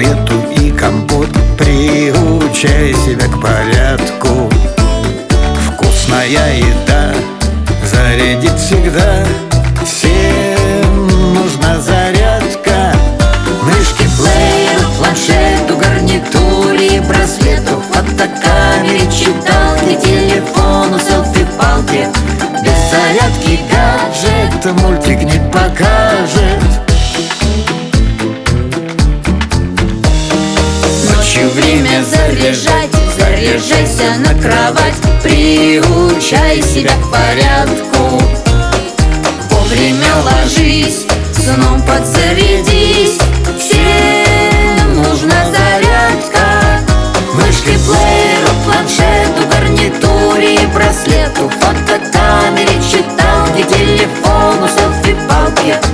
омлету и компот. Приучай себя к порядку. Вкусная еда зарядит всегда. Всем нужна зарядка. Мышке, плееру, планшету, гарнитуре, браслету, фотокамере, читалке, телефону, селфи-палке. Без зарядки гаджет мультик не покажет. Ночью время заряжать, заряжайся на кровать. Приучай себя к порядку. Вовремя ложись, сном подзарядись. Всем нужна зарядка. Мышке, плееру, планшету, гарнитуре, браслету, фотокамере, читалке, телефону, селфи-палке.